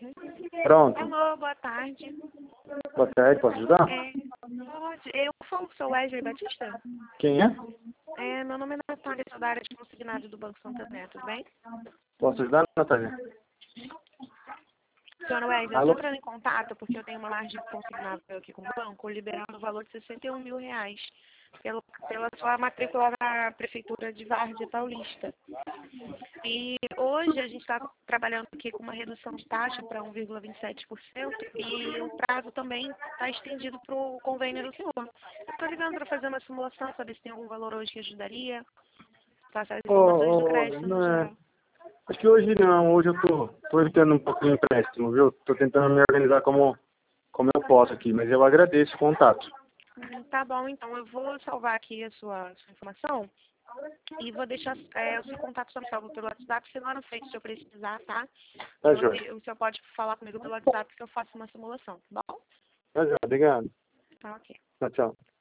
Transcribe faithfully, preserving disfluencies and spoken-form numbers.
Pronto. Alô, boa tarde. Boa tarde, posso ajudar? É, pode. Eu falo, sou Wesley Batista. Quem é? É, meu nome é Natália, sou da área de consignado do Banco Santander, tudo bem? Posso ajudar, Natália? Senhor Wesley, eu Alô? estou entrando em contato porque eu tenho uma margem consignável aqui com o banco, liberando o valor de sessenta e um mil reais pelo, pela sua matrícula na Prefeitura de Várzea Paulista. E hoje a gente está trabalhando aqui com uma redução de taxa para um vírgula vinte e sete por cento e o prazo também está estendido para o convênio do senhor. Eu estou ligando para fazer uma simulação, saber se tem algum valor hoje que ajudaria, passar as informações do Oh, oh, crédito no não é. geral. Acho que hoje não, hoje eu tô, tô evitando um pouco de empréstimo, viu? Tô tentando me organizar como, como eu posso aqui, mas eu agradeço o contato. Hum, Tá bom, então eu vou salvar aqui a sua, sua informação e vou deixar é, o seu contato só salvo pelo WhatsApp, se lá na frente se eu precisar, tá? Tá, Eu, Jorge. o senhor pode falar comigo pelo WhatsApp que eu faço uma simulação, tá bom? Tá, Jorge. Obrigado. Tá ok. Tchau, tchau.